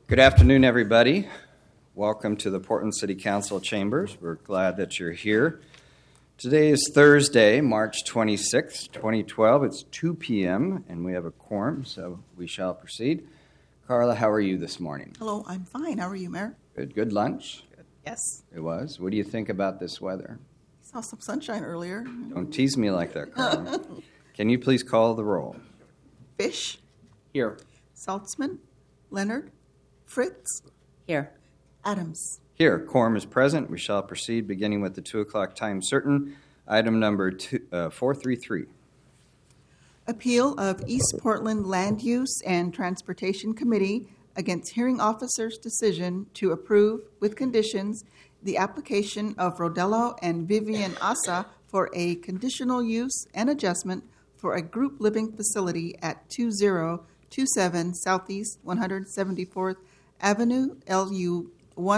Good afternoon, everybody. Welcome to the Portland City Council chambers. We're glad that you're here. Today is Thursday, March 26th, 2012. It's 2 p.m., and we have a quorum, so we shall proceed. Carla, how are you this morning? Hello, I'm fine. How are you, Mayor? Good. Good lunch? Good. Yes. It was. What do you think about this weather? Saw some sunshine earlier. Don't tease me like that, Carla. Can you please call the roll? Fish, Here. Saltzman, Leonard, Fritz, Here. Adams. Here, quorum is present. We shall proceed, beginning with the 2 o'clock time certain. Item number 433. Appeal of East Portland Land Use and Transportation Committee against hearing officer's decision to approve, with conditions, the application of Rodello and Vivian Asa for a conditional use and adjustment for a group living facility at 2027 Southeast 174th Avenue, LU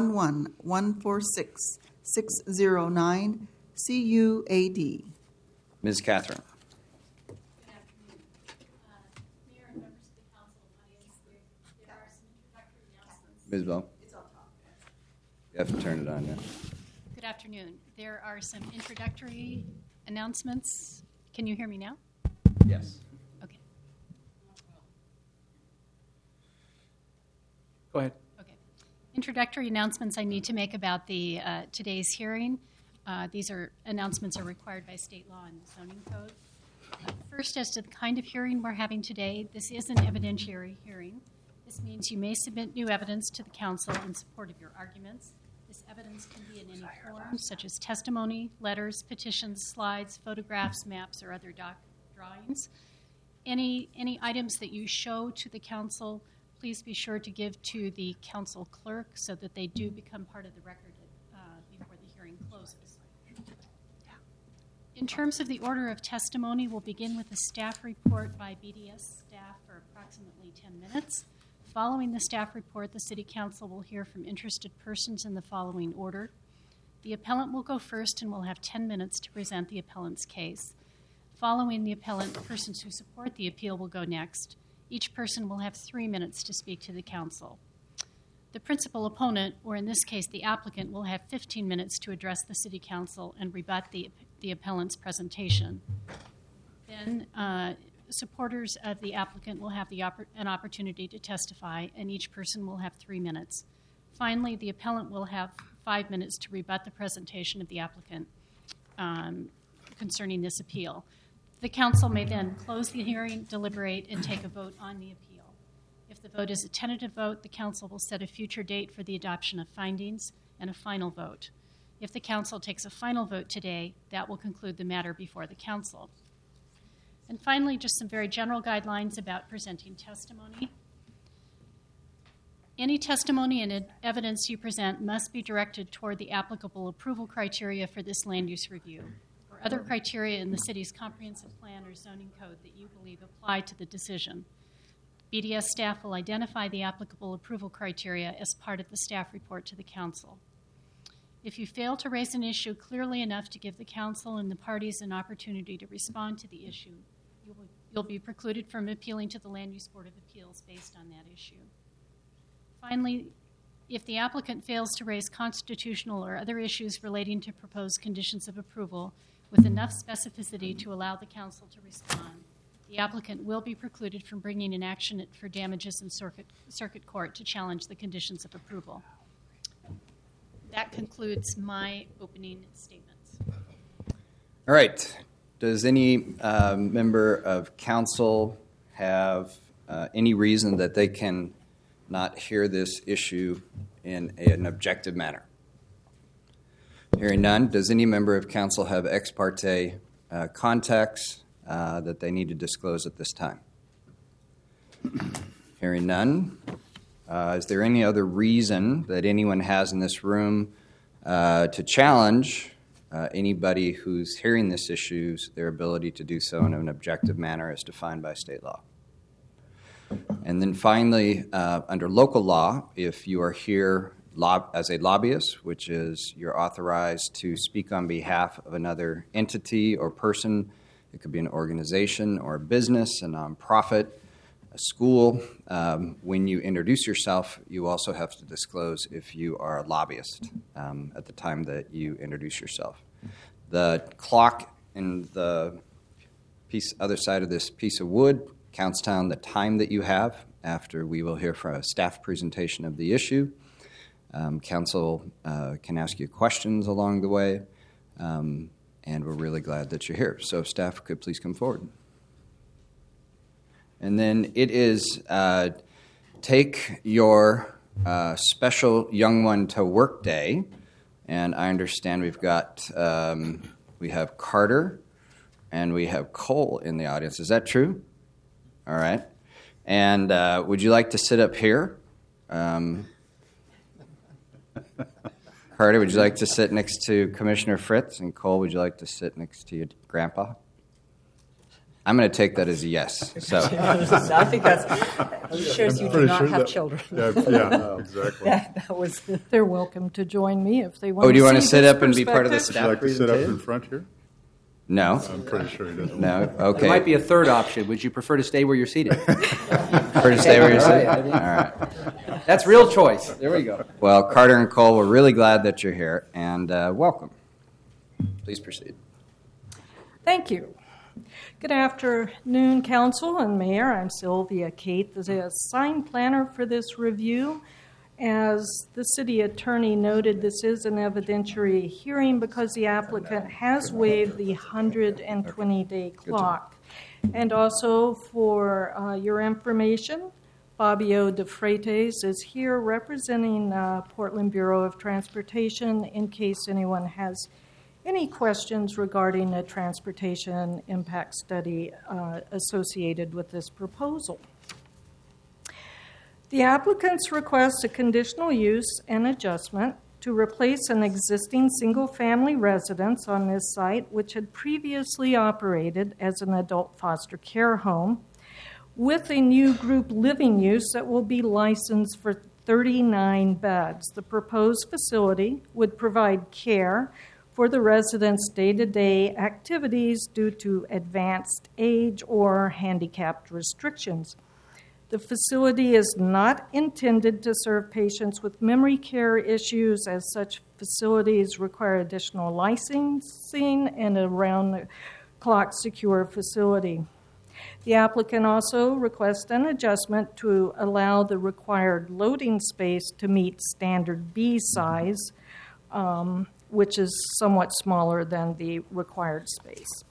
11146-609 CUAD. Ms. Catherine. Good afternoon. Mayor and members of the council and audience, there are some introductory announcements. Ms. Bell. It's on top. You have to turn it on now. Good afternoon. There are some introductory announcements. Can you hear me now? Yes. Okay. Go ahead. Okay. Introductory announcements I need to make about the today's hearing. These announcements are required by state law and the zoning code. First, as to the kind of hearing we're having today, this is an evidentiary hearing. This means you may submit new evidence to the council in support of your arguments. This evidence can be in any form, such as testimony, letters, petitions, slides, photographs, maps, or other drawings. Any items that you show to the council, please be sure to give to the council clerk so that they do become part of the record before the hearing closes. In terms of the order of testimony, we'll begin with a staff report by BDS staff for approximately 10 minutes. Following the staff report, the City Council will hear from interested persons in the following order. The appellant will go first and will have 10 minutes to present the appellant's case. Following the appellant, persons who support the appeal will go next. Each person will have 3 minutes to speak to the council. The principal opponent, or in this case the applicant, will have 15 minutes to address the City Council and rebut the appellant's presentation. Then supporters of the applicant will have an opportunity to testify, and each person will have 3 minutes. Finally, the appellant will have 5 minutes to rebut the presentation of the applicant concerning this appeal. The council may then close the hearing, deliberate, and take a vote on the appeal. If the vote is a tentative vote, the council will set a future date for the adoption of findings and a final vote. If the council takes a final vote today, that will conclude the matter before the council. And finally, just some very general guidelines about presenting testimony. Any testimony and evidence you present must be directed toward the applicable approval criteria for this land use review, or other criteria in the city's comprehensive plan or zoning code that you believe apply to the decision. BDS staff will identify the applicable approval criteria as part of the staff report to the council. If you fail to raise an issue clearly enough to give the council and the parties an opportunity to respond to the issue, you'll be precluded from appealing to the Land Use Board of Appeals based on that issue. Finally, if the applicant fails to raise constitutional or other issues relating to proposed conditions of approval with enough specificity to allow the council to respond, the applicant will be precluded from bringing an action for damages in circuit court to challenge the conditions of approval. That concludes my opening statements. All right. Does any member of council have any reason that they can not hear this issue in an objective manner? Hearing none, does any member of council have ex parte contacts that they need to disclose at this time? Hearing none, is there any other reason that anyone has in this room to challenge anybody who's hearing this issue, their ability to do so in an objective manner as defined by state law? And then finally, under local law, if you are here as a lobbyist, which is you're authorized to speak on behalf of another entity or person, it could be an organization or a business, a nonprofit, a school. When you introduce yourself, you also have to disclose if you are a lobbyist at the time that you introduce yourself. The clock in the other side of this piece of wood counts down the time that you have after we will hear from a staff presentation of the issue. Council can ask you questions along the way, and we're really glad that you're here. So if staff could please come forward. And then it is take your special young one to work day, and I understand we have Carter and we have Cole in the audience. Is that true? All right. And would you like to sit up here? Carter, would you like to sit next to Commissioner Fritz? And Cole, would you like to sit next to your grandpa? I'm going to take that as a yes. So I think that shows you do not have children. Yeah, exactly. That was. They're welcome to join me if they want. do you want to see sit this up and be part of the perspective. Would you staff like to sit up in presentation? front here? No. I'm pretty sure he doesn't. No? Okay. There might be a third option. Would you prefer to stay where you're seated? Prefer to stay where you're sitting? All right. That's real choice. There we go. Well, Carter and Cole, we're really glad that you're here, and welcome. Please proceed. Thank you. Good afternoon, Council and Mayor. I'm Sylvia Kate, the sign planner for this review. As the city attorney noted, this is an evidentiary hearing because the applicant has waived the 120-day clock. And also for your information, Fabio De Freitas is here representing Portland Bureau of Transportation in case anyone has any questions regarding a transportation impact study associated with this proposal. The applicants request a conditional use and adjustment to replace an existing single-family residence on this site, which had previously operated as an adult foster care home, with a new group living use that will be licensed for 39 beds. The proposed facility would provide care for the residents' day-to-day activities due to advanced age or handicapped restrictions. The facility is not intended to serve patients with memory care issues, as such facilities require additional licensing and a round-the-clock secure facility. The applicant also requests an adjustment to allow the required loading space to meet standard B size, which is somewhat smaller than the required space.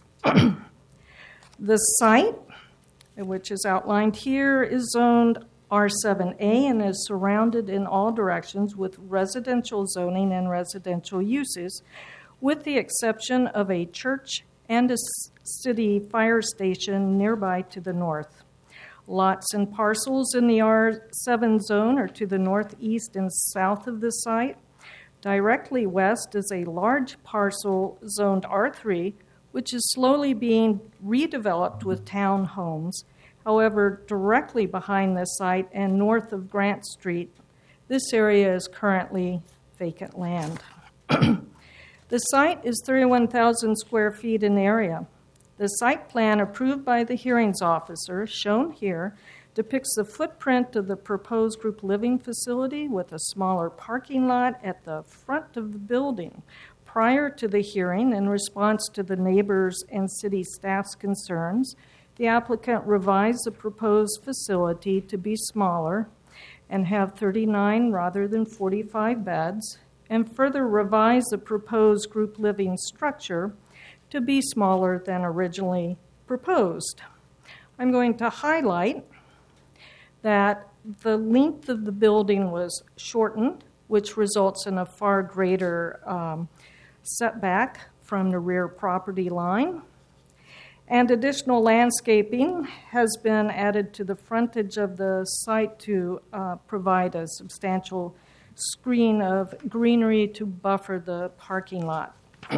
The site, which is outlined here, is zoned R7A and is surrounded in all directions with residential zoning and residential uses, with the exception of a church and a city fire station nearby to the north. Lots and parcels in the R7 zone are to the northeast and south of the site. Directly west is a large parcel zoned R3, which is slowly being redeveloped with townhomes. However, directly behind this site and north of Grant Street, this area is currently vacant land. The site is 31,000 square feet in area. The site plan approved by the hearings officer, shown here, depicts the footprint of the proposed group living facility with a smaller parking lot at the front of the building. Prior to the hearing, in response to the neighbors and city staff's concerns, the applicant revised the proposed facility to be smaller and have 39 rather than 45 beds, and further revised the proposed group living structure to be smaller than originally proposed. I'm going to highlight that the length of the building was shortened, which results in a far greater setback from the rear property line. And additional landscaping has been added to the frontage of the site to provide a substantial screen of greenery to buffer the parking lot.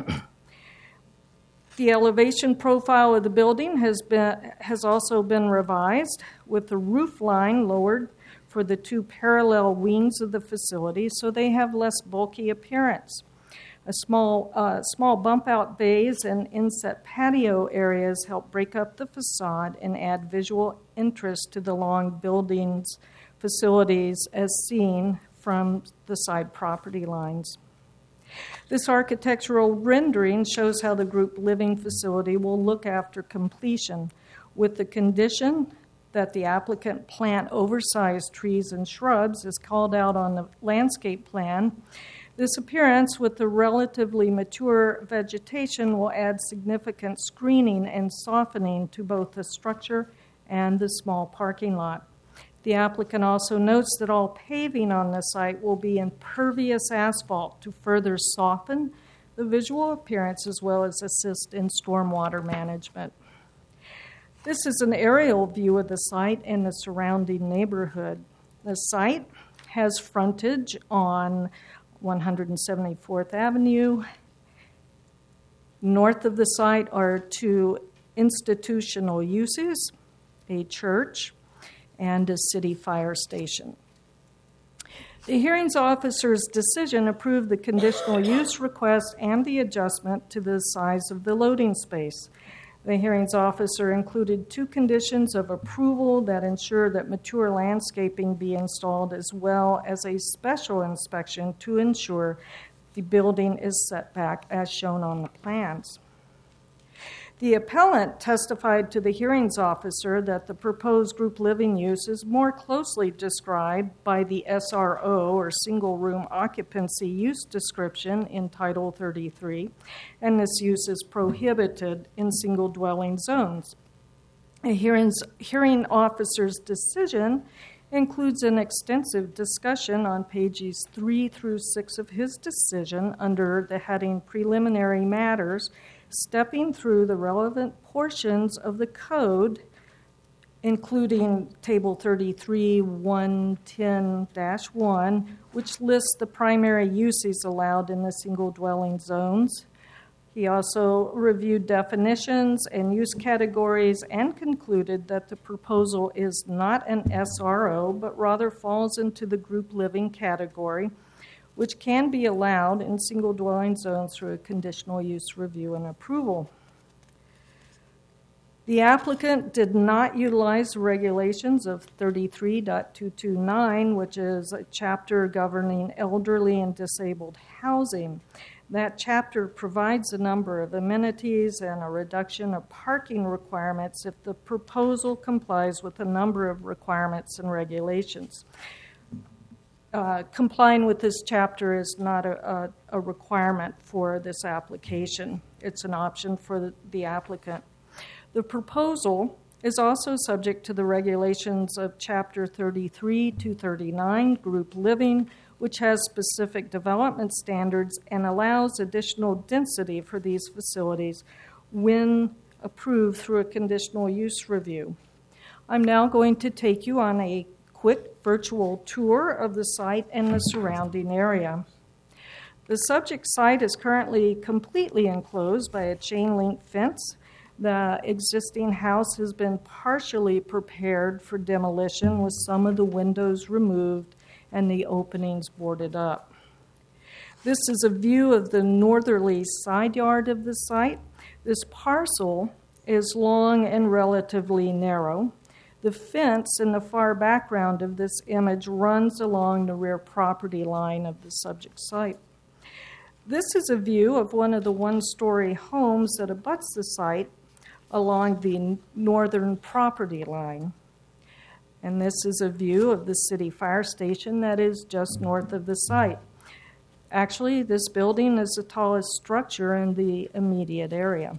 The elevation profile of the building has also been revised, with the roof line lowered for the two parallel wings of the facility so they have less bulky appearance. Small bump-out bays and inset patio areas help break up the facade and add visual interest to the long buildings facilities as seen from the side property lines. This architectural rendering shows how the group living facility will look after completion, with the condition that the applicant plant oversized trees and shrubs as called out on the landscape plan. This appearance with the relatively mature vegetation will add significant screening and softening to both the structure and the small parking lot. The applicant also notes that all paving on the site will be impervious asphalt to further soften the visual appearance as well as assist in stormwater management. This is an aerial view of the site and the surrounding neighborhood. The site has frontage on 174th Avenue. North of the site are two institutional uses, a church and a city fire station. The hearings officer's decision approved the conditional use request and the adjustment to the size of the loading space. The hearings officer included two conditions of approval that ensure that mature landscaping be installed, as well as a special inspection to ensure the building is set back as shown on the plans. The appellant testified to the hearings officer that the proposed group living use is more closely described by the SRO, or single room occupancy use description, in Title 33, and this use is prohibited in single dwelling zones. A hearing officer's decision includes an extensive discussion on pages 3 through 6 of his decision under the heading Preliminary Matters, stepping through the relevant portions of the code, including Table 33 110-1, which lists the primary uses allowed in the single dwelling zones. He also reviewed definitions and use categories and concluded that the proposal is not an SRO, but rather falls into the group living category, which can be allowed in single dwelling zones through a conditional use review and approval. The applicant did not utilize regulations of 33.229, which is a chapter governing elderly and disabled housing. That chapter provides a number of amenities and a reduction of parking requirements if the proposal complies with a number of requirements and regulations. Complying with this chapter is not a requirement for this application. It's an option for the applicant. The proposal is also subject to the regulations of Chapter 33-239, Group Living, which has specific development standards and allows additional density for these facilities when approved through a conditional use review. I'm now going to take you on a quick virtual tour of the site and the surrounding area. The subject site is currently completely enclosed by a chain link fence. The existing house has been partially prepared for demolition with some of the windows removed and the openings boarded up. This is a view of the northerly side yard of the site. This parcel is long and relatively narrow. The fence in the far background of this image runs along the rear property line of the subject site. This is a view of one of the one-story homes that abuts the site along the northern property line. And this is a view of the city fire station that is just north of the site. Actually, this building is the tallest structure in the immediate area.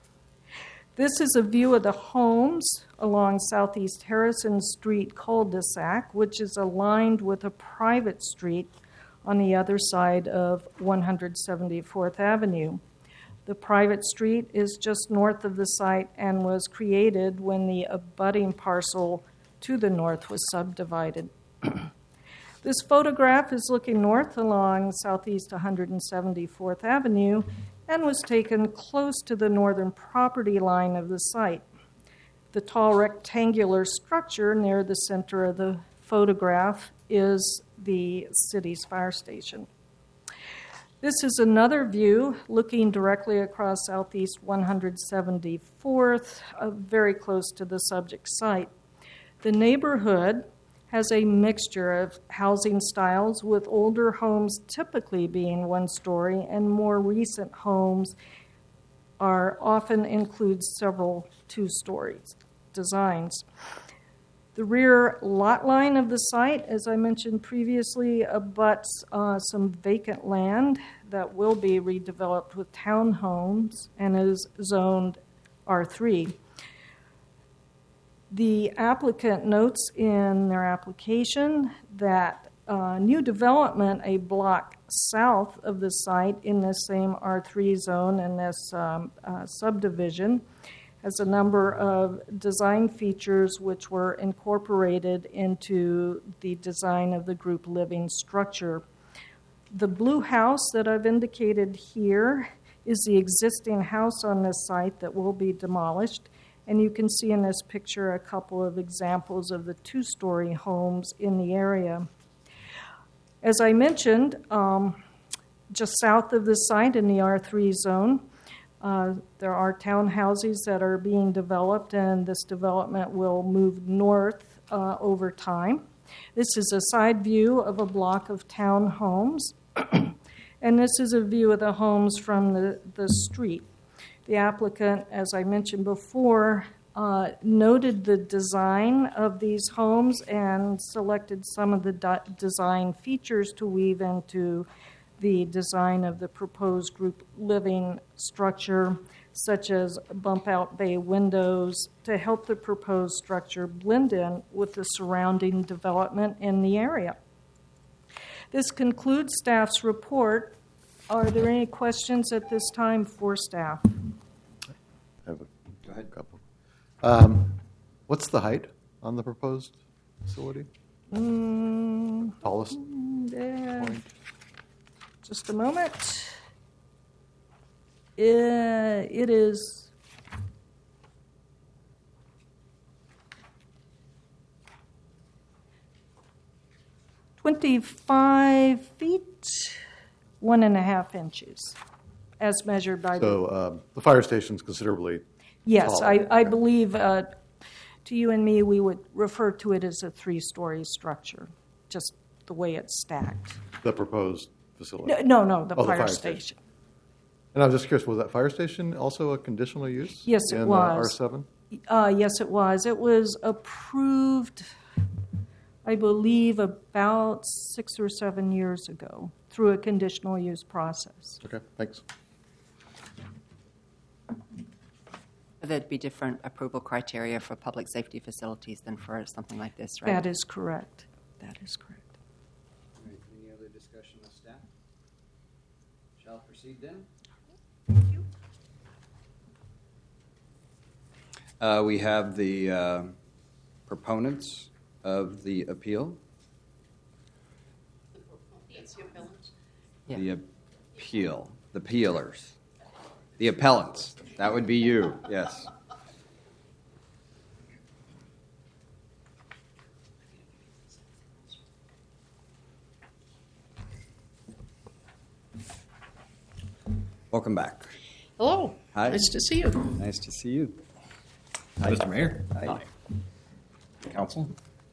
This is a view of the homes along Southeast Harrison Street cul-de-sac, which is aligned with a private street on the other side of 174th Avenue. The private street is just north of the site and was created when the abutting parcel to the north was subdivided. This photograph is looking north along Southeast 174th Avenue and was taken close to the northern property line of the site. The tall rectangular structure near the center of the photograph is the city's fire station. This is another view looking directly across Southeast 174th, very close to the subject site. The neighborhood has a mixture of housing styles, with older homes typically being one-story, and more recent homes are often include several two-story designs. The rear lot line of the site, as I mentioned previously, abuts some vacant land that will be redeveloped with townhomes and is zoned R3. The applicant notes in their application that new development a block south of the site in this same R3 zone and this subdivision has a number of design features which were incorporated into the design of the group living structure. The blue house that I've indicated here is the existing house on this site that will be demolished. And you can see in this picture a couple of examples of the two-story homes in the area. As I mentioned, just south of the site in the R3 zone, there are townhouses that are being developed, and this development will move north over time. This is a side view of a block of townhomes, and this is a view of the homes from the street. The applicant, as I mentioned before, noted the design of these homes and selected some of the design features to weave into the design of the proposed group living structure, such as bump-out bay windows, to help the proposed structure blend in with the surrounding development in the area. This concludes staff's report. Are there any questions at this time for staff? I have Go ahead. couple. What's the height on the proposed facility? Tallest point? Just a moment. It is 25 feet, 1.5 inches, as measured by the... So the fire station's considerably Yes, taller. I believe to you and me, we would refer to it as a 3-story structure, just the way it's stacked. The proposed facility. No, the Oh, the fire fire station. And I was just curious, was that fire station also a conditional use? Yes, it in, was. R7? Yes, it was. It was approved, I believe, about 6 or 7 years ago through a conditional use process. Okay, thanks. There'd be different approval criteria for public safety facilities than for something like this, right? That is correct. That is correct. All right, any other discussion with staff? Shall proceed then? Thank you. We have the proponents of the appeal. Yeah. The appeal. The peelers. The appellants. That would be you, yes. Welcome back. Hello. Hi. Nice to see you. Nice to see you. Mr. Mayor. Hi. Council.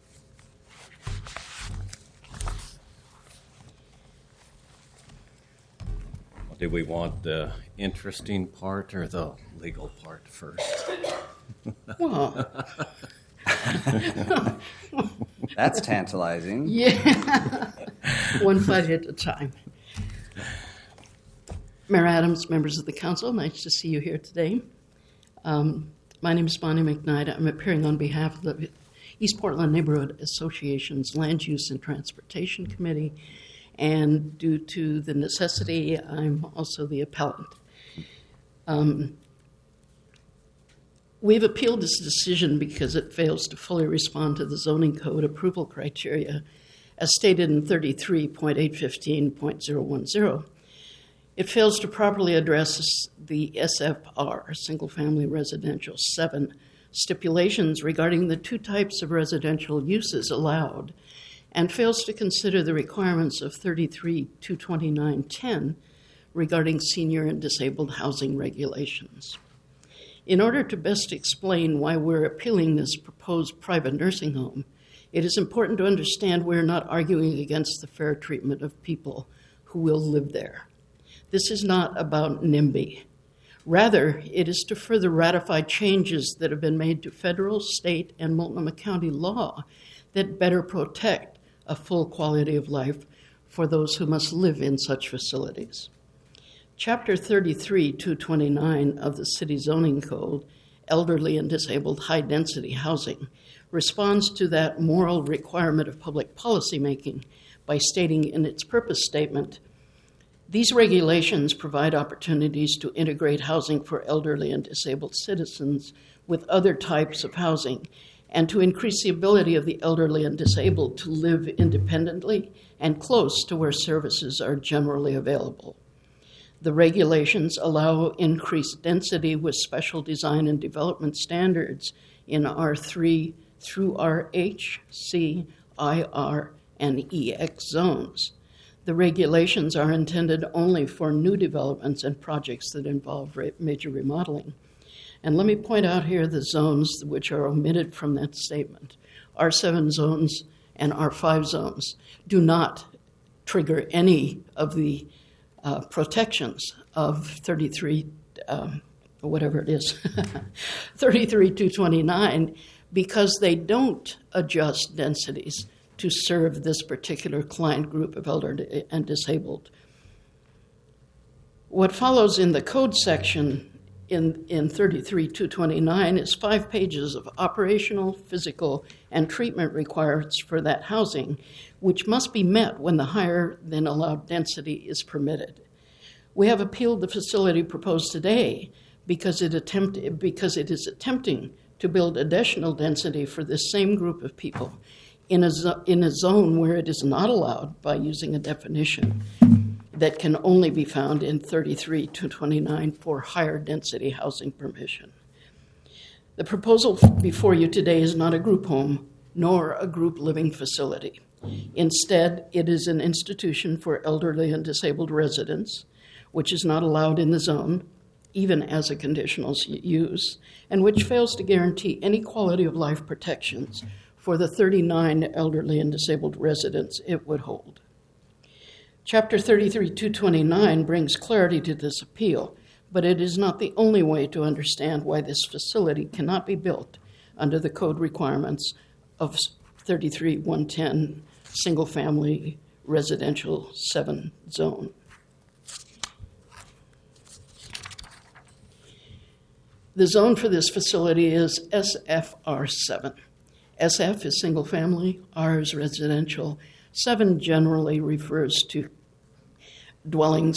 Do we want the interesting part or the legal part first? Well, That's tantalizing. yeah. One fight at a time. Mayor Adams, members of the council, nice to see you here today. My name is Bonnie McKnight. I'm appearing on behalf of the East Portland Neighborhood Association's Land Use and Transportation Committee, and due to the necessity, I'm also the appellant. We've appealed this decision because it fails to fully respond to the zoning code approval criteria as stated in 33.815.010. It fails to properly address the SFR, Single Family Residential 7, stipulations regarding the two types of residential uses allowed, and fails to consider the requirements of 33.229.10 regarding senior and disabled housing regulations. In order to best explain why we're appealing this proposed private nursing home, it is important to understand we're not arguing against the fair treatment of people who will live there. This is not about NIMBY. Rather, it is to further ratify changes that have been made to federal, state, and Multnomah County law that better protect a full quality of life for those who must live in such facilities. Chapter 33, 229 of the City Zoning Code, Elderly and Disabled High-Density Housing, responds to that moral requirement of public policymaking by stating in its purpose statement, these regulations provide opportunities to integrate housing for elderly and disabled citizens with other types of housing and to increase the ability of the elderly and disabled to live independently and close to where services are generally available. The regulations allow increased density with special design and development standards in R3 through RH, C, IR, and EX zones. The regulations are intended only for new developments and projects that involve major remodeling. And let me point out here the zones which are omitted from that statement. R7 zones and R5 zones do not trigger any of the protections of 33, whatever it is, 33-229, because they don't adjust densities to serve this particular client group of elderly and disabled. What follows in the code section in 33-229 is 5 pages of operational, physical, and treatment requirements for that housing, which must be met when the higher than allowed density is permitted. We have appealed the facility proposed today because it is attempting to build additional density for this same group of people in a zone where it is not allowed by using a definition that can only be found in 33-229 for higher density housing permission. The proposal before you today is not a group home nor a group living facility. Instead, it is an institution for elderly and disabled residents, which is not allowed in the zone, even as a conditional use, and which fails to guarantee any quality of life protections for the 39 elderly and disabled residents it would hold. Chapter 33-229 brings clarity to this appeal, but it is not the only way to understand why this facility cannot be built under the code requirements of 33-110 single-family residential 7 zone. The zone for this facility is SFR7. SF is single family, R is residential. 7 generally refers to dwellings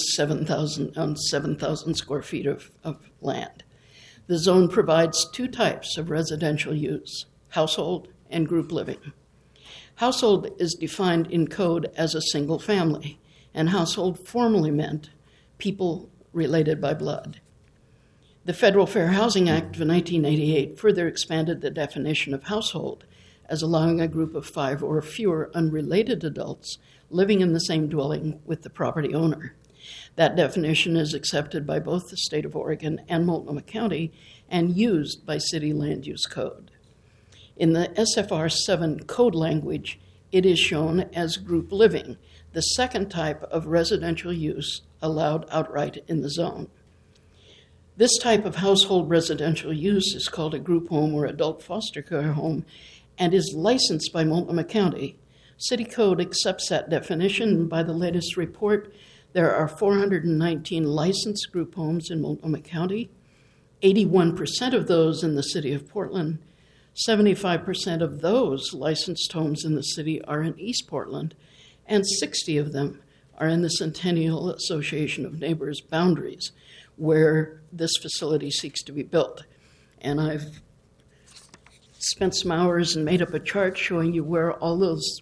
7,000 square feet of land. The zone provides 2 types of residential use, household and group living. Household is defined in code as a single family, and household formally meant people related by blood. The Federal Fair Housing Act of 1988 further expanded the definition of household as allowing a group of 5 or fewer unrelated adults living in the same dwelling with the property owner. That definition is accepted by both the state of Oregon and Multnomah County and used by city land use code. In the SFR 7 code language, it is shown as group living, the second type of residential use allowed outright in the zone. This type of household residential use is called a group home or adult foster care home and is licensed by Multnomah County. City Code accepts that definition. By the latest report, there are 419 licensed group homes in Multnomah County, 81% of those in the city of Portland, 75% of those licensed homes in the city are in East Portland, and 60 of them are in the Centennial Association of Neighbors boundaries, where this facility seeks to be built. And I've spent some hours and made up a chart showing you where all those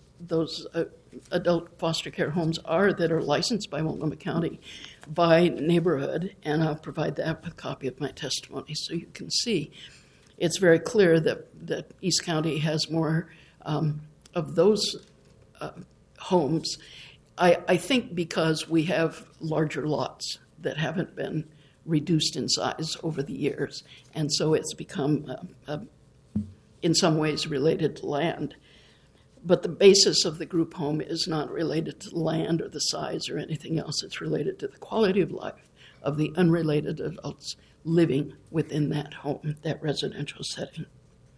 adult foster care homes are that are licensed by Multnomah County by neighborhood, and I'll provide a copy of my testimony so you can see. It's very clear that East County has more of those homes. I think because we have larger lots that haven't been reduced in size over the years. And so it's become, in some ways, related to land. But the basis of the group home is not related to the land or the size or anything else. It's related to the quality of life of the unrelated adults living within that home, that residential setting.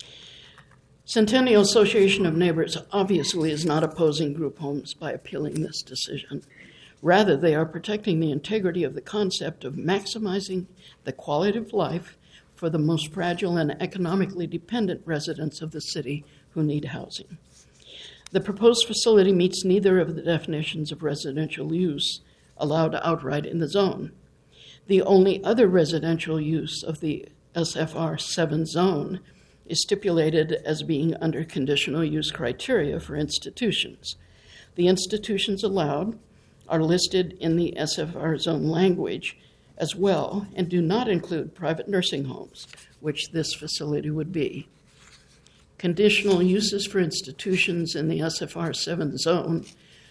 Centennial Association of Neighbors obviously is not opposing group homes by appealing this decision. Rather, they are protecting the integrity of the concept of maximizing the quality of life for the most fragile and economically dependent residents of the city who need housing. The proposed facility meets neither of the definitions of residential use allowed outright in the zone. The only other residential use of the SFR 7 zone is stipulated as being under conditional use criteria for institutions. The institutions allowed are listed in the SFR zone language as well and do not include private nursing homes, which this facility would be. Conditional uses for institutions in the SFR 7 zone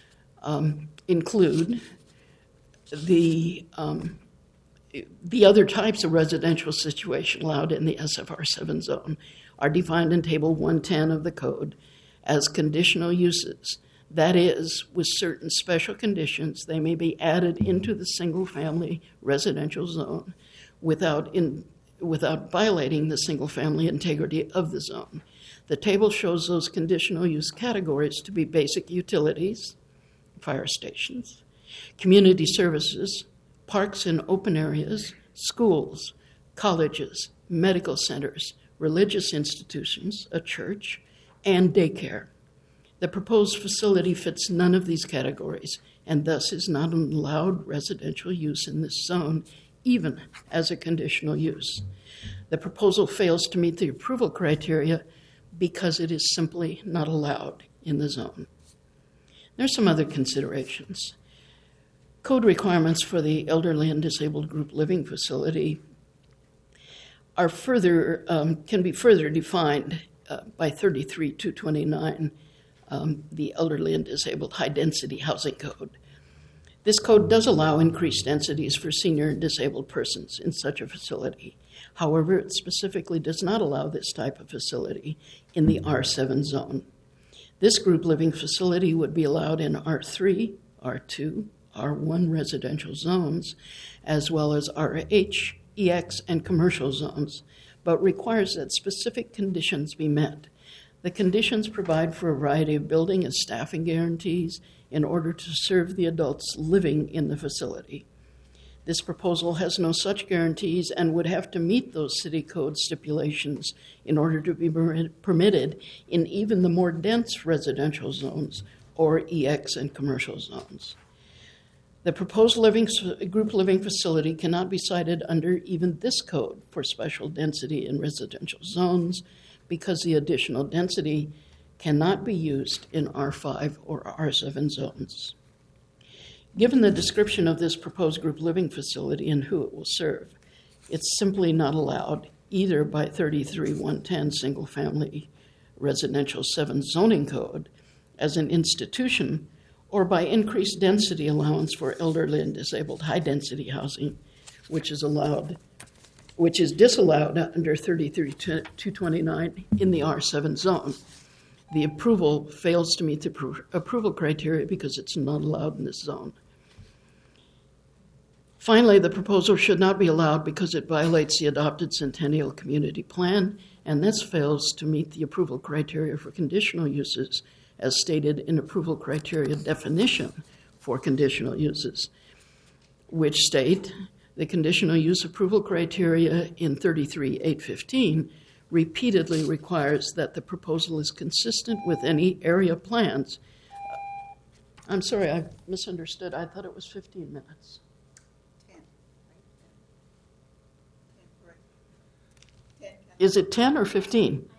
include the other types of residential situation allowed in the SFR 7 zone are defined in Table 110 of the Code as conditional uses. That is, with certain special conditions, they may be added into the single-family residential zone without violating the single-family integrity of the zone. The table shows those conditional use categories to be basic utilities, fire stations, community services, parks and open areas, schools, colleges, medical centers, religious institutions, a church, and daycare. The proposed facility fits none of these categories and thus is not an allowed residential use in this zone, even as a conditional use. The proposal fails to meet the approval criteria because it is simply not allowed in the zone. There's some other considerations. Code requirements for the elderly and disabled group living facility are can be further defined by 33-229, the Elderly and Disabled High Density Housing Code. This code does allow increased densities for senior and disabled persons in such a facility. However, it specifically does not allow this type of facility in the R7 zone. This group living facility would be allowed in R3, R2, R1 residential zones, as well as RH, EX, and commercial zones, but requires that specific conditions be met. The conditions provide for a variety of building and staffing guarantees in order to serve the adults living in the facility. This proposal has no such guarantees and would have to meet those city code stipulations in order to be permitted in even the more dense residential zones or EX and commercial zones. The proposed group living facility cannot be cited under even this code for special density in residential zones because the additional density cannot be used in R5 or R7 zones. Given the description of this proposed group living facility and who it will serve, it's simply not allowed either by 33-110 single-family residential 7 zoning code as an institution or by increased density allowance for elderly and disabled high-density housing, which is disallowed under 33-229 in the R7 zone. The approval fails to meet the approval criteria because it's not allowed in this zone. Finally, the proposal should not be allowed because it violates the adopted Centennial Community Plan, and this fails to meet the approval criteria for conditional uses as stated in approval criteria definition for conditional uses, which state the conditional use approval criteria in 33-815 repeatedly requires that the proposal is consistent with any area plans. I'm sorry, I misunderstood. I thought it was 15 minutes. 10. 10, Is it 10 or 15?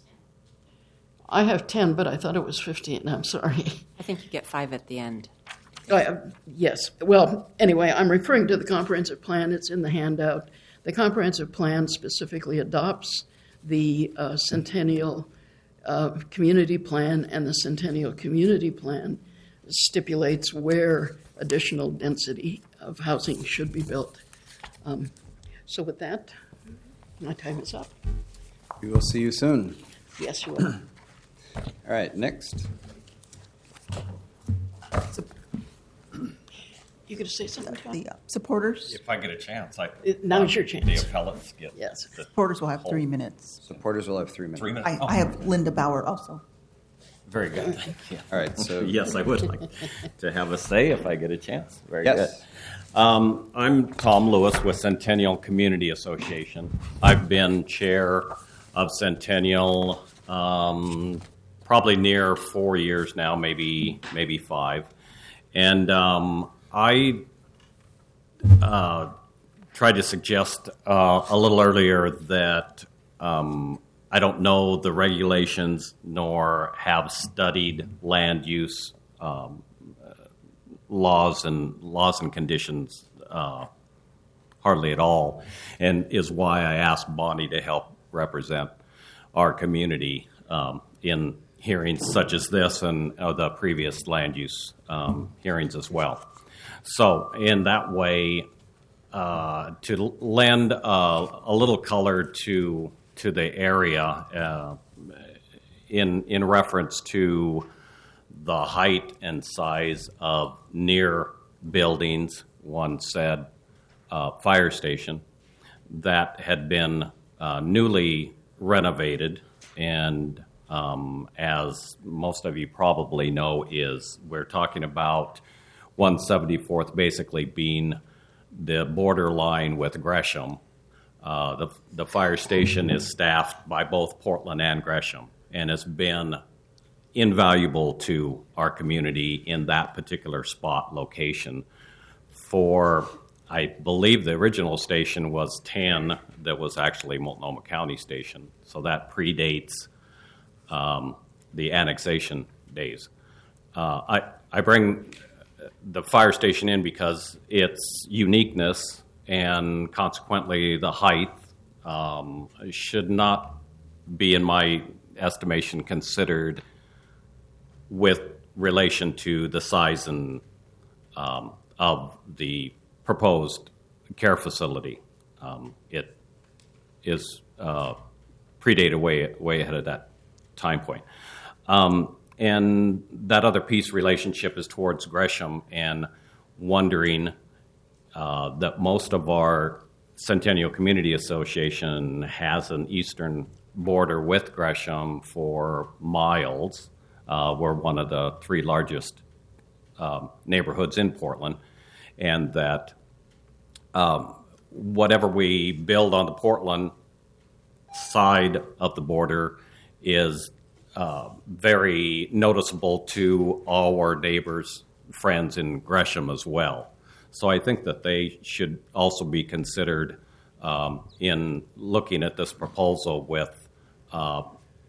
I have 10, but I thought it was 15. I'm sorry. I think you get 5 at the end. Yes. Well, anyway, I'm referring to the comprehensive plan. It's in the handout. The comprehensive plan specifically adopts the Centennial Community Plan and the Centennial Community Plan stipulates where additional density of housing should be built. So with that, my time is up. We will see you soon. Yes, you will. All right, next. You going to say something, John? The supporters. If I get a chance, Now's your chance. the appellates get Yes. the Supporters will have whole 3 minutes. Supporters will have 3 minutes. 3 minutes. I have Linda Bauer also. Very good. Thank you. All right, so Yes, I would like to have a say if I get a chance. Very Yes. good. I'm Tom Lewis with Centennial Community Association. I've been chair of Centennial probably near 4 years now, maybe 5. And I tried to suggest a little earlier that I don't know the regulations nor have studied land use laws and conditions hardly at all, and is why I asked Bonnie to help represent our community in hearings such as this and the previous land use hearings as well. So in that way, to lend a little color to the area in reference to the height and size of near buildings, one said fire station, that had been newly renovated, and as most of you probably know, we're talking about 174th basically being the borderline with Gresham. The fire station is staffed by both Portland and Gresham and has been invaluable to our community in that particular spot location. For, I believe the original station was 10, that was actually Multnomah County Station, so that predates the annexation days. I bring the fire station in because its uniqueness and consequently the height should not be, in my estimation, considered with relation to the size and of the proposed care facility. It is predated way ahead of that time point. And that other piece relationship is towards Gresham, and wondering that most of our Centennial Community Association has an eastern border with Gresham for miles. We're one of the 3 largest neighborhoods in Portland, and that whatever we build on the Portland side of the border is very noticeable to all our neighbors, friends in Gresham as well. So I think that they should also be considered in looking at this proposal with a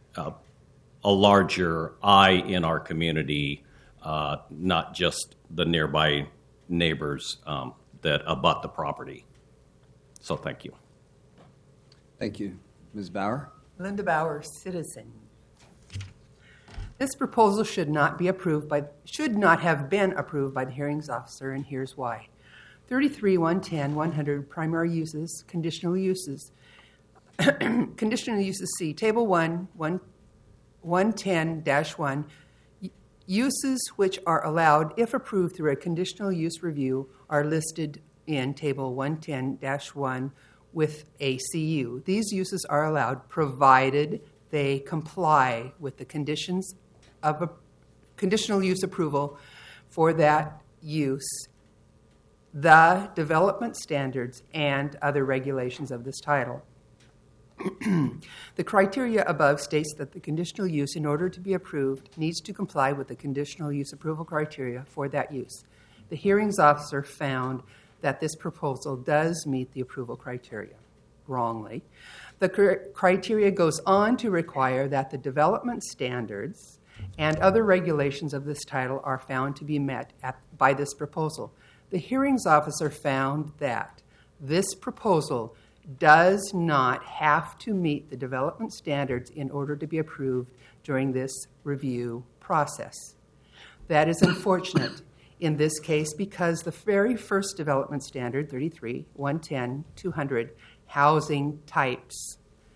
larger eye in our community, not just the nearby neighbors that abut the property. So thank you. thank you. Ms. Bauer? Linda Bauer, citizen. This proposal should not have been approved by the hearings officer, and here's why. 33, 110, 100 primary uses, conditional uses. Conditional uses C, Table 1, 110-1, uses which are allowed if approved through a conditional use review are listed in Table 110-1 with a CU. These uses are allowed provided they comply with the conditions of a conditional use approval for that use, the development standards, and other regulations of this title. The criteria above states that the conditional use, in order to be approved, needs to comply with the conditional use approval criteria for that use. The hearings officer found that this proposal does meet the approval criteria. Wrongly. The criteria goes on to require that the development standards and other regulations of this title are found to be met by this proposal. The hearings officer found that this proposal does not have to meet the development standards in order to be approved during this review process. That is unfortunate in this case because the very first development standard, 33, 110, 200, housing types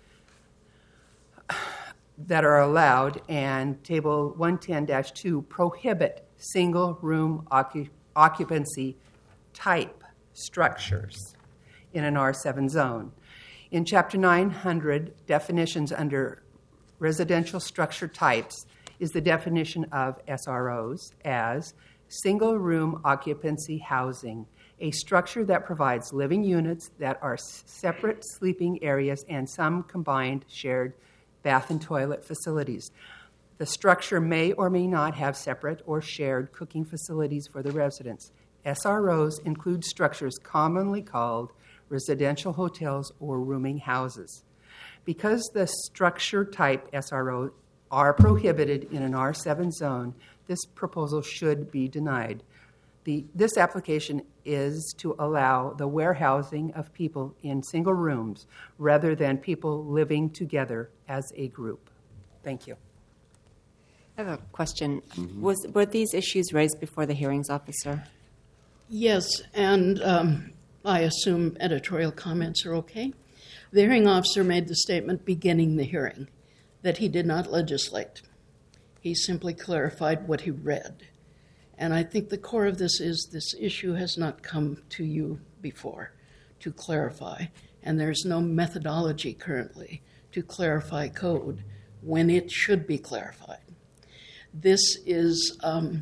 that are allowed, and Table 110-2 prohibit single-room occupancy type structures in an R7 zone. In Chapter 900, definitions under residential structure types is the definition of SROs as single-room occupancy housing, a structure that provides living units that are separate sleeping areas and some combined shared bath and toilet facilities. The structure may or may not have separate or shared cooking facilities for the residents. SROs include structures commonly called residential hotels or rooming houses. Because the structure type SRO are prohibited in an R7 zone, this proposal should be denied. This application is to allow the warehousing of people in single rooms rather than people living together as a group. Thank you. I have a question. Were these issues raised before the hearings officer? Yes, and I assume editorial comments are okay. The hearing officer made the statement beginning the hearing that he did not legislate. He simply clarified what he read. And I think the core of this is this issue has not come to you before to clarify, and there's no methodology currently to clarify code when it should be clarified. This is a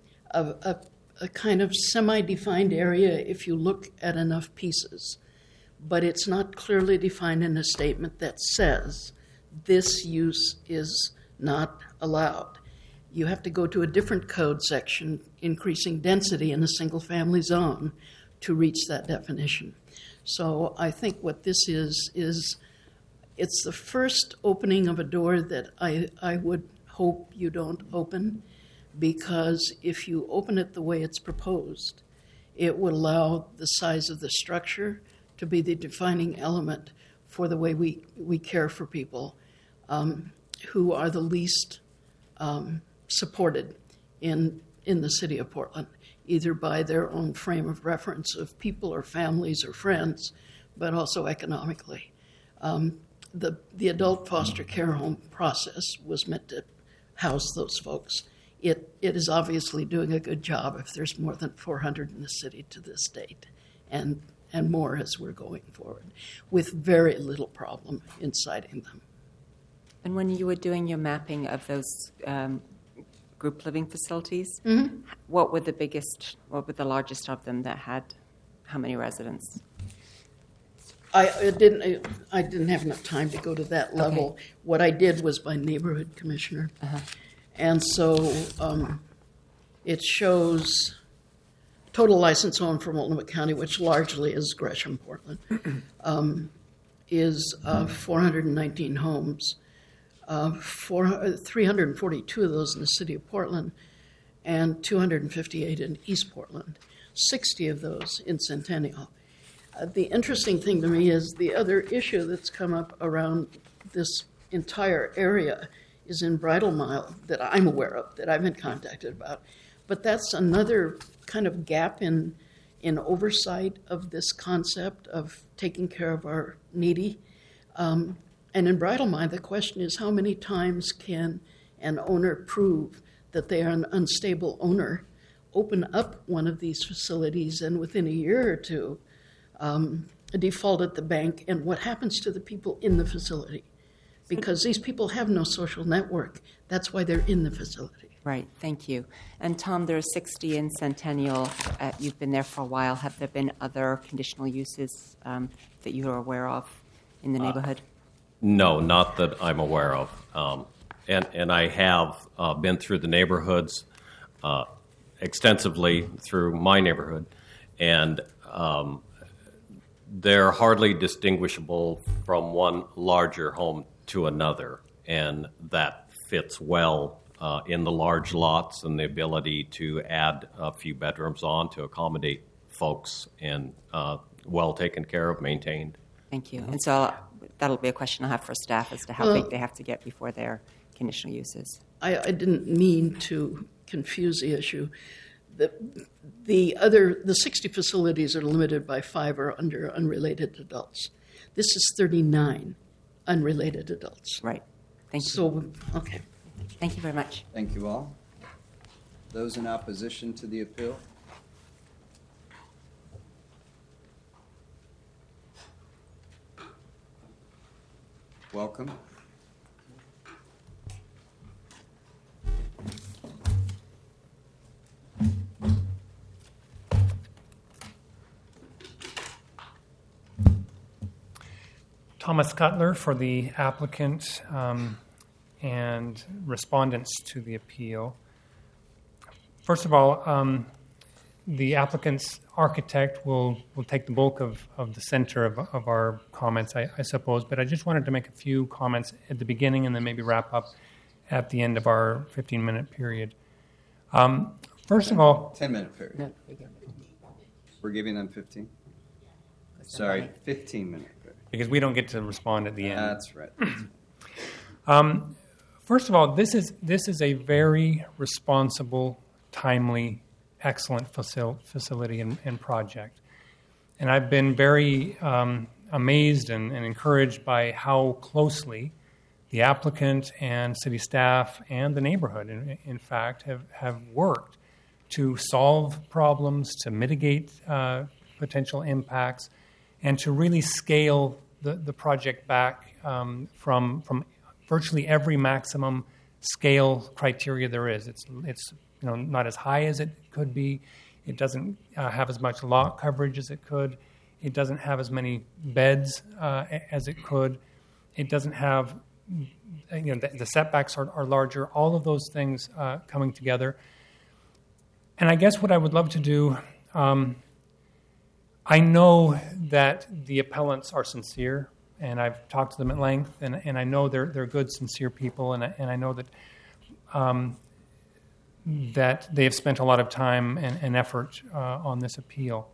kind of semi-defined area if you look at enough pieces, but it's not clearly defined in a statement that says this use is not allowed. You have to go to a different code section, increasing density in a single-family zone, to reach that definition. So I think what this is it's the first opening of a door that I would hope you don't open, because if you open it the way it's proposed, it would allow the size of the structure to be the defining element for the way we care for people who are the least supported in the city of Portland, either by their own frame of reference of people or families or friends, but also economically. The adult foster care home process was meant to house those folks. It is obviously doing a good job if there's more than 400 in the city to this date, and more as we're going forward, with very little problem in citing them. And when you were doing your mapping of those group living facilities, what were the largest of them that had how many residents? I didn't have enough time to go to that level. Okay. What I did was by neighborhood commissioner. And so it shows total license owned for Multnomah County, which largely is Gresham, Portland, is 419 homes. 342 of those in the city of Portland and 258 in East Portland, 60 of those in Centennial. The interesting thing to me is the other issue that's come up around this entire area is in Bridal Mile that I'm aware of, that I've been contacted about. But that's another kind of gap in oversight of this concept of taking care of our needy. And in Bridal Mile, the question is how many times can an owner prove that they are an unstable owner, open up one of these facilities, and within a year or two default at the bank, and what happens to the people in the facility? Because these people have no social network. That's why they're in the facility. Right, thank you. And Tom, there are 60 in Centennial. You've been there for a while. Have there been other conditional uses that you are aware of in the neighborhood? No, not that I'm aware of. And I have been through the neighborhoods extensively through my neighborhood, and they're hardly distinguishable from one larger home to another, and that fits well in the large lots and the ability to add a few bedrooms on to accommodate folks, and well taken care of, maintained. Thank you. And so that'll be a question I'll have for staff as to how big they have to get before their conditional uses. I didn't mean to confuse the issue. The 60 facilities are limited by 5 or under unrelated adults. This is 39 unrelated adults. Right. Thank you. So, okay. Thank you very much. Thank you all. Those in opposition to the appeal? Welcome. Thomas Cutler for the applicant and respondents to the appeal. First of all, the applicant's architect will take the bulk of the center of our comments, I suppose, but I just wanted to make a few comments at the beginning and then maybe wrap up at the end of our 15-minute period. First of all... 10-minute period. We're giving them 15? Sorry, 15-minute period. Because we don't get to respond at the end. That's right. First of all, this is a very responsible, timely, excellent facility and project. And I've been very amazed and encouraged by how closely the applicant and city staff and the neighborhood, in fact, have worked to solve problems, to mitigate potential impacts, and to really scale the project back from virtually every maximum scale criteria there is. It's not as high as it could be. It doesn't have as much lot coverage as it could. It doesn't have as many beds as it could. It doesn't have, the setbacks are larger. All of those things coming together. And I guess what I would love to do, I know that the appellants are sincere, and I've talked to them at length, and I know they're good, sincere people, and I know that that they have spent a lot of time and effort on this appeal.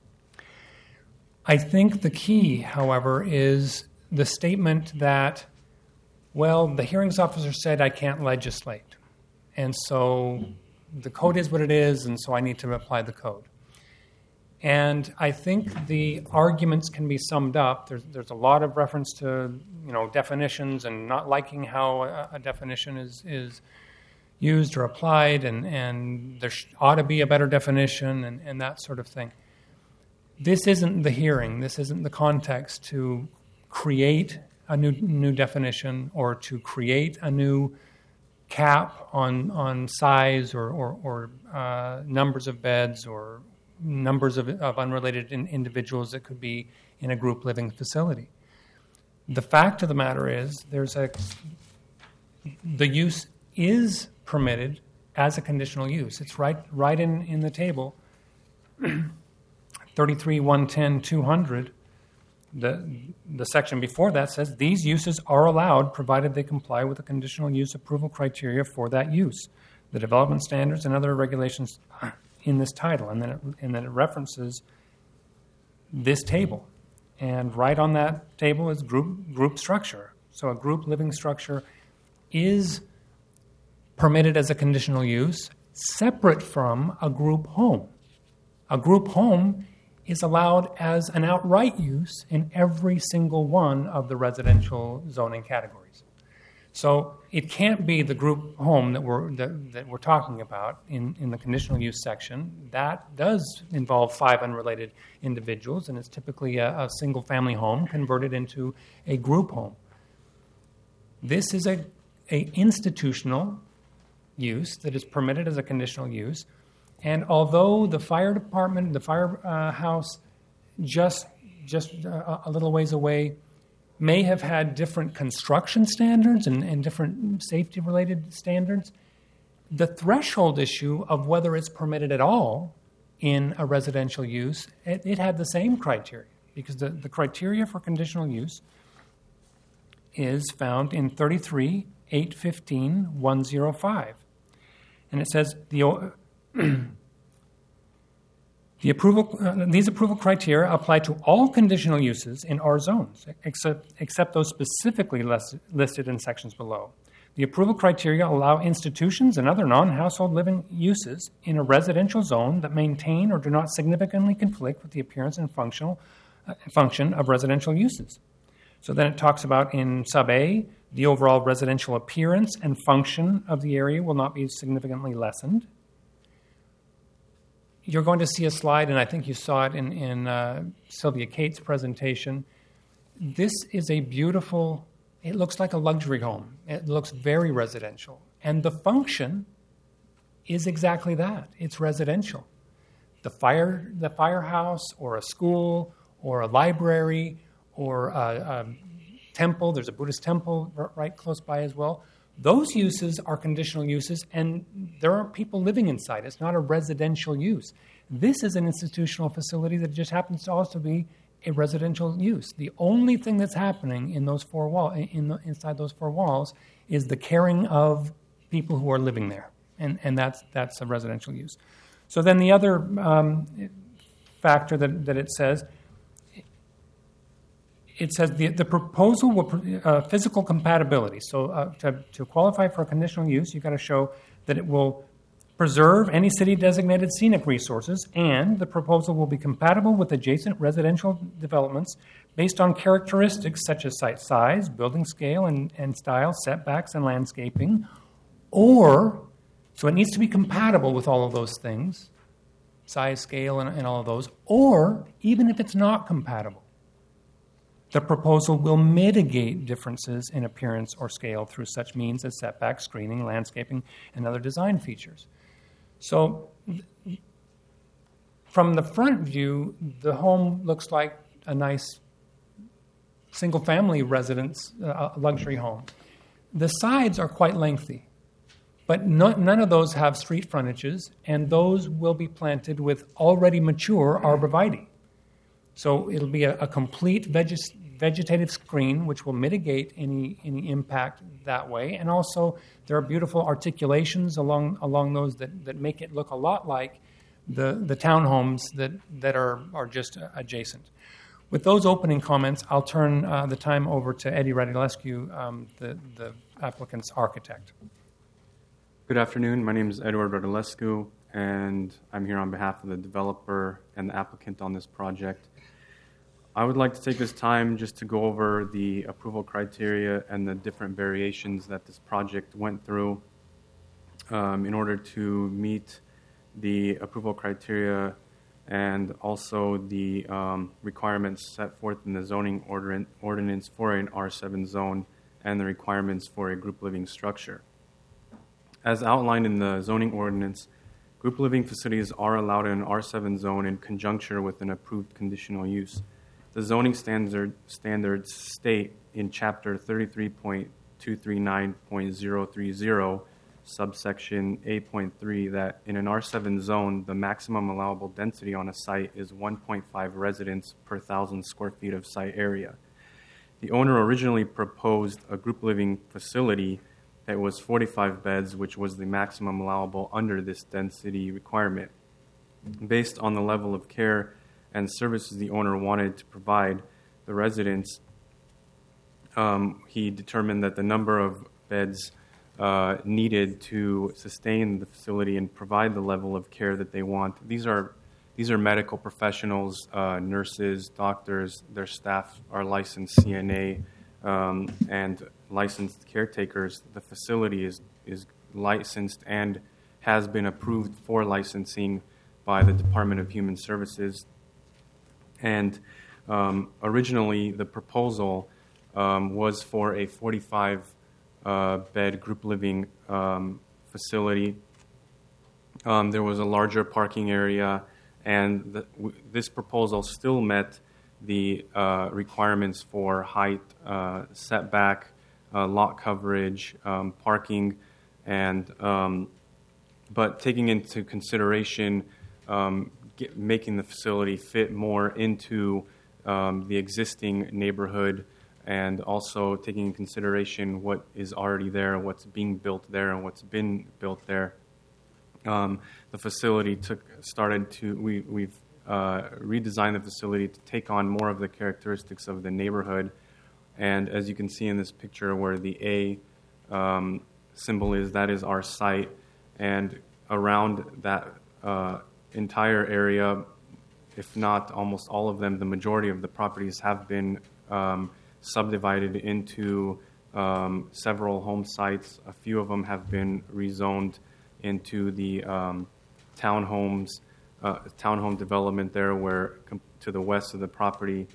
I think the key, however, is the statement that, well, the hearings officer said I can't legislate, and so the code is what it is, and so I need to apply the code. And I think the arguments can be summed up. There's a lot of reference to definitions and not liking how a definition is used or applied, and there ought to be a better definition and that sort of thing. This isn't the hearing. This isn't the context to create a new definition or to create a new cap on size or numbers of beds or numbers of unrelated individuals that could be in a group living facility. The fact of the matter is the use is permitted as a conditional use. It's right in the table. 33-110-200, the section before that says these uses are allowed provided they comply with the conditional use approval criteria for that use, the development standards and other regulations in this title, and then it references this table, and right on that table is group structure. So a group living structure is permitted as a conditional use, separate from a group home. A group home is allowed as an outright use in every single one of the residential zoning categories. So it can't be the group home that we're talking about in the conditional use section. An does involve 5 unrelated individuals, and it's typically a single family home converted into a group home. This is a institutional use that is permitted as a conditional use, and although the fire department, the firehouse, just a little ways away, may have had different construction standards and different safety-related standards, the threshold issue of whether it's permitted at all in a residential use, it had the same criteria, because the criteria for conditional use is found in 33-815-105. And it says these approval criteria apply to all conditional uses in our zones, except those specifically listed in sections below. The approval criteria allow institutions and other non-household living uses in a residential zone that maintain or do not significantly conflict with the appearance and function of residential uses. So then it talks about in sub A, the overall residential appearance and function of the area will not be significantly lessened. You're going to see a slide, and I think you saw it in Sylvia Cates' presentation. This is a beautiful, it looks like a luxury home. It looks very residential. And the function is exactly that. It's residential. The firehouse or a school or a library or a temple, there's a Buddhist temple right close by as well. Those uses are conditional uses, and there are people living inside. It's not a residential use. This is an institutional facility that just happens to also be a residential use. The only thing that's happening in those inside those four walls is the caring of people who are living there, and that's a residential use. So then the other factor that it says the proposal will physical compatibility. So to qualify for a conditional use, you've got to show that it will preserve any city-designated scenic resources, and the proposal will be compatible with adjacent residential developments based on characteristics such as site size, building scale and style, setbacks, and landscaping. So it needs to be compatible with all of those things, size, scale, and all of those. Or, even if it's not compatible, the proposal will mitigate differences in appearance or scale through such means as setback, screening, landscaping, and other design features. So from the front view, the home looks like a nice single-family residence, luxury home. The sides are quite lengthy, but none of those have street frontages, and those will be planted with already mature arborvitae. So it'll be a complete vegetative screen, which will mitigate any impact that way. And also, there are beautiful articulations along those that make it look a lot like the townhomes that are just adjacent. With those opening comments, I'll turn the time over to Eddie Radulescu, the applicant's architect. Good afternoon. My name is Edward Radulescu, and I'm here on behalf of the developer and the applicant on this project. I would like to take this time just to go over the approval criteria and the different variations that this project went through in order to meet the approval criteria and also the requirements set forth in the zoning ordinance for an R7 zone and the requirements for a group living structure. As outlined in the zoning ordinance, group living facilities are allowed in an R7 zone in conjunction with an approved conditional use. The zoning standards state in Chapter 33.239.030, subsection A.3, that in an R7 zone, the maximum allowable density on a site is 1.5 residents per 1,000 square feet of site area. The owner originally proposed a group living facility that was 45 beds, which was the maximum allowable under this density requirement. Based on the level of care and services the owner wanted to provide the residents, he determined that the number of beds needed to sustain the facility and provide the level of care that they want. These are medical professionals, nurses, doctors. Their staff are licensed CNA and licensed caretakers. The facility is licensed and has been approved for licensing by the Department of Human Services. And originally, the proposal was for a 45-bed group living facility. There was a larger parking area, and this proposal still met the requirements for height, setback, lot coverage, parking, and but taking into consideration making the facility fit more into the existing neighborhood, and also taking into consideration what is already there, what's being built there, and what's been built there. The facility we've redesigned the facility to take on more of the characteristics of the neighborhood. And as you can see in this picture where the A symbol is, that is our site. And around that entire area, if not almost all of them, the majority of the properties have been subdivided into several home sites. A few of them have been rezoned into the townhome development there, where to the west of the property,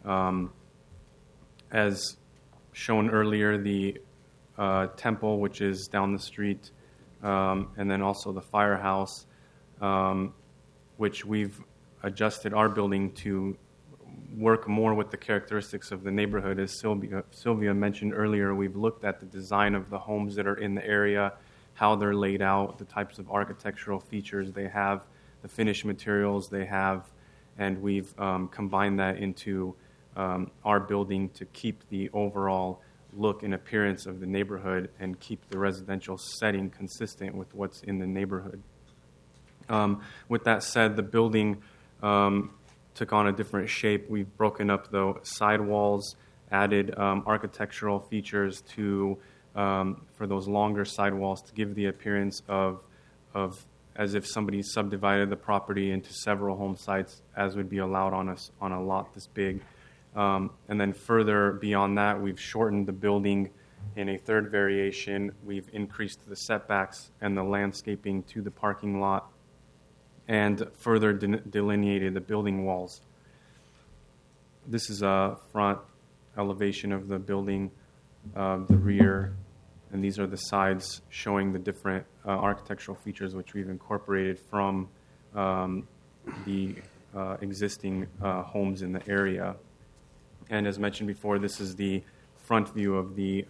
as shown earlier, the temple, which is down the street, and then also the firehouse, which we've adjusted our building to work more with the characteristics of the neighborhood. As Sylvia mentioned earlier, we've looked at the design of the homes that are in the area, how they're laid out, the types of architectural features they have, the finished materials they have, and we've combined that into our building to keep the overall look and appearance of the neighborhood and keep the residential setting consistent with what's in the neighborhood. With that said, the building took on a different shape. We've broken up the sidewalls, added architectural features to for those longer sidewalls to give the appearance of as if somebody subdivided the property into several home sites, as would be allowed on a lot this big. And then further beyond that, we've shortened the building in a third variation. We've increased the setbacks and the landscaping to the parking lot, and further delineated the building walls. This is a front elevation of the building, the rear, and these are the sides showing the different architectural features which we've incorporated from the existing homes in the area. And as mentioned before, this is the front view of the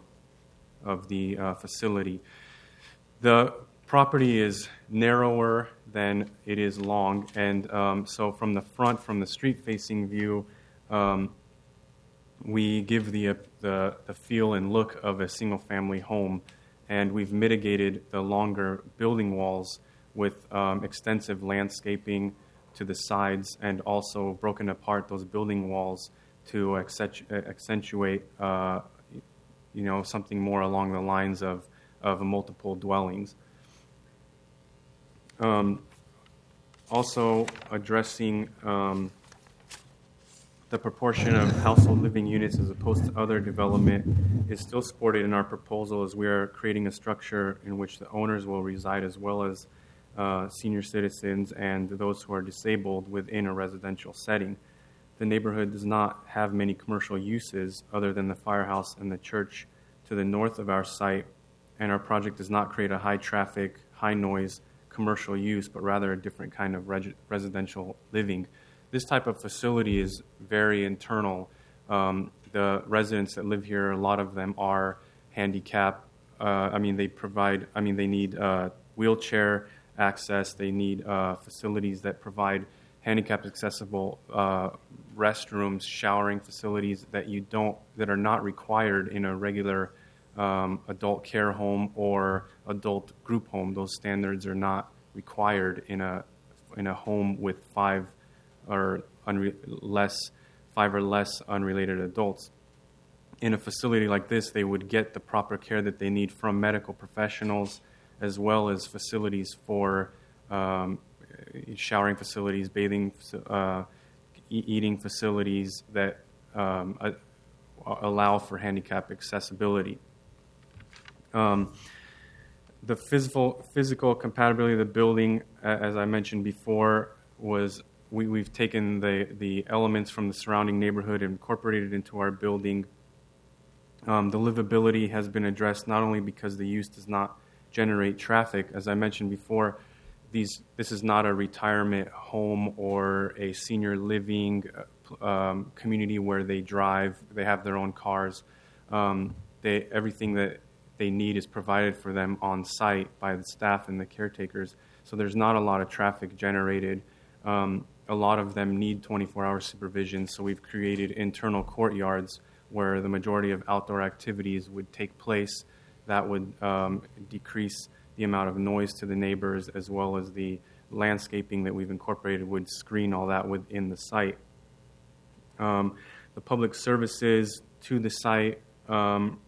facility. The property is narrower than it is long, and so from the front, from the street-facing view, we give the feel and look of a single-family home, and we've mitigated the longer building walls with extensive landscaping to the sides, and also broken apart those building walls to accentuate, something more along the lines of multiple dwellings. Also addressing the proportion of household living units as opposed to other development is still supported in our proposal, as we are creating a structure in which the owners will reside, as well as senior citizens and those who are disabled within a residential setting. The neighborhood does not have many commercial uses other than the firehouse and the church to the north of our site, and our project does not create a high traffic, high noise commercial use, but rather a different kind of residential living. This type of facility is very internal. The residents that live here, a lot of them are handicapped. They need wheelchair access. They need facilities that provide handicap accessible restrooms, showering facilities that are not required in a regular adult care home or adult group home. Those standards are not required in a home with five or less unrelated adults. In a facility like this, they would get the proper care that they need from medical professionals, as well as facilities for showering facilities, bathing, eating facilities that allow for handicap accessibility. The physical compatibility of the building, as I mentioned before, was we've taken the elements from the surrounding neighborhood and incorporated into our building. The livability has been addressed not only because the use does not generate traffic. As I mentioned before, this is not a retirement home or a senior living community where they drive, they have their own cars. Everything that they need is provided for them on site by the staff and the caretakers. So there's not a lot of traffic generated. A lot of them need 24-hour supervision, so we've created internal courtyards where the majority of outdoor activities would take place. That would decrease the amount of noise to the neighbors, as well as the landscaping that we've incorporated would screen all that within the site. The public services to the site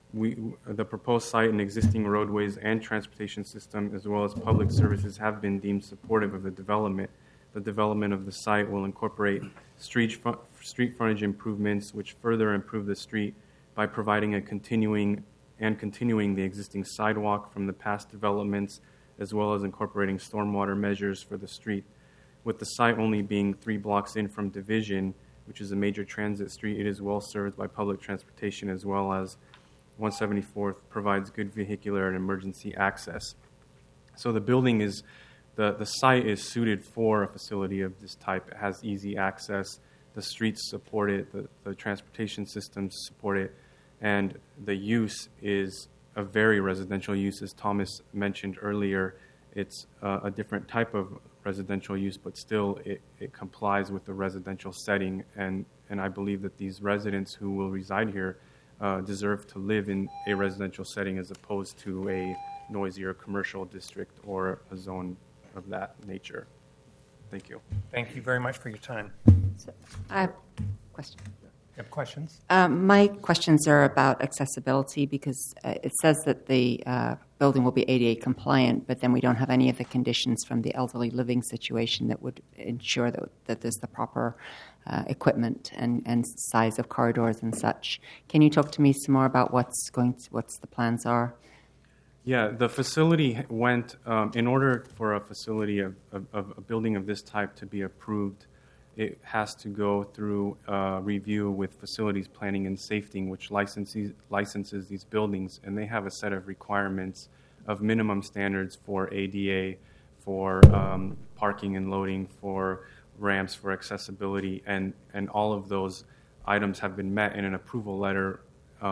the proposed site and existing roadways and transportation system, as well as public services, have been deemed supportive of the development. The development of the site will incorporate street frontage improvements, which further improve the street by providing a continuing the existing sidewalk from the past developments, as well as incorporating stormwater measures for the street. With the site only being 3 blocks in from Division, which is a major transit street, it is well served by public transportation, as well as 174th provides good vehicular and emergency access. So the site is suited for a facility of this type. It has easy access. The streets support it. The transportation systems support it. And the use is a very residential use. As Thomas mentioned earlier, it's a different type of residential use, but still it complies with the residential setting. And I believe that these residents who will reside here deserve to live in a residential setting as opposed to a noisier commercial district or a zone of that nature. Thank you. Thank you very much for your time. So I have a question. You have questions? My questions are about accessibility because it says that the building will be ADA compliant, but then we don't have any of the conditions from the elderly living situation that would ensure that there's the proper equipment and size of corridors and such. Can you talk to me some more about what's the plans are? Yeah, the facility went, in order for a facility of a building of this type to be approved, it has to go through review with Facilities Planning and Safety, which licenses these buildings, and they have a set of requirements of minimum standards for ADA, for parking and loading, for ramps, for accessibility, and all of those items have been met in an approval letter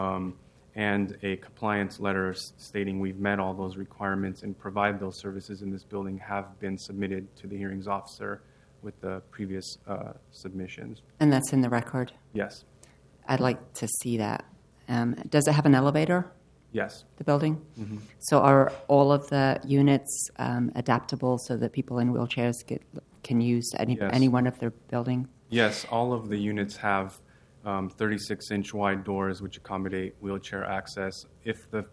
and a compliance letter stating we've met all those requirements and provide those services in this building have been submitted to the hearings officer with the previous submissions. And that's in the record? Yes. I'd like to see that. Does it have an elevator? Yes. The building? Mm-hmm. So are all of the units adaptable so that people in wheelchairs can use any one of their building? Yes, all of the units have 36-inch wide doors which accommodate wheelchair access. If the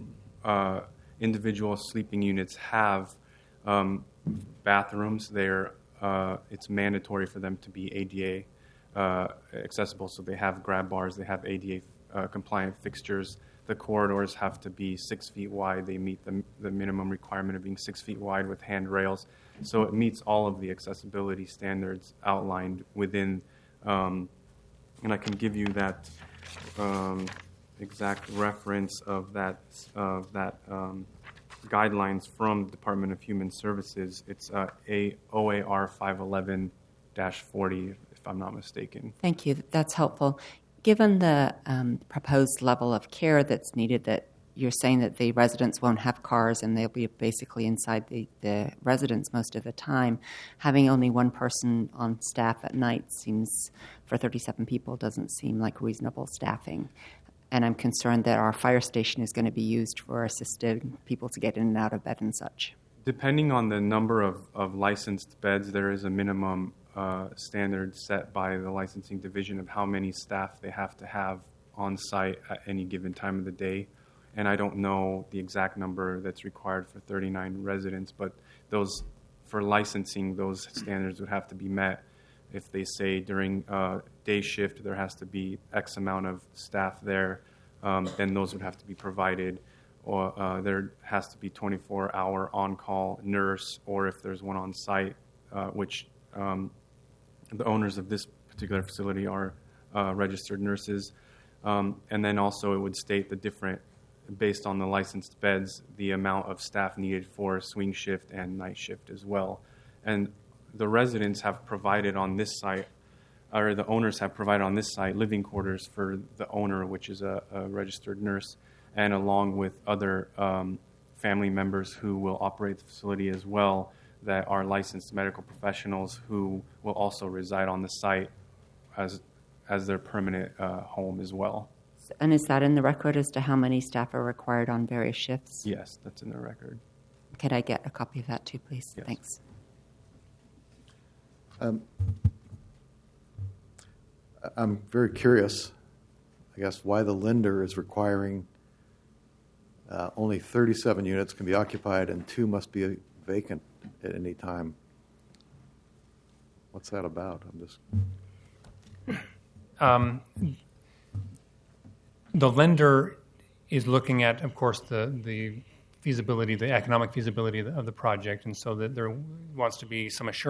individual sleeping units have bathrooms, it's mandatory for them to be ADA accessible. So they have grab bars, they have ADA compliant fixtures. The corridors have to be 6 feet wide. They meet the minimum requirement of being 6 feet wide with handrails. So it meets all of the accessibility standards outlined within, and I can give you that exact reference of that guidelines from the Department of Human Services. It's OAR 511-40, if I'm not mistaken. Thank you. That's helpful. Given the proposed level of care that's needed, that you're saying that the residents won't have cars and they'll be basically inside the residence most of the time, having only one person on staff at night for 37 people doesn't seem like reasonable staffing. And I'm concerned that our fire station is going to be used for assisted people to get in and out of bed and such. Depending on the number of licensed beds, there is a minimum standard set by the licensing division of how many staff they have to have on site at any given time of the day. And I don't know the exact number that's required for 39 residents, but for licensing, those standards would have to be met. If they say during day shift there has to be X amount of staff there, then those would have to be provided. Or there has to be 24-hour on-call nurse, or if there's one on site, which the owners of this particular facility are registered nurses. And then also it would state the different, based on the licensed beds, the amount of staff needed for swing shift and night shift as well. And the residents have provided on this site, or the owners have provided on this site, living quarters for the owner, which is a registered nurse, and along with other family members who will operate the facility as well, that are licensed medical professionals who will also reside on the site as their permanent home as well. And is that in the record as to how many staff are required on various shifts? Yes, that's in the record. Could I get a copy of that too, please? Yes. Thanks. I'm very curious, I guess, why the lender is requiring only 37 units can be occupied and 2 must be vacant at any time. What's that about? I'm just... The lender is looking at, of course, the feasibility, the economic feasibility of the project, and so that there wants to be some assurance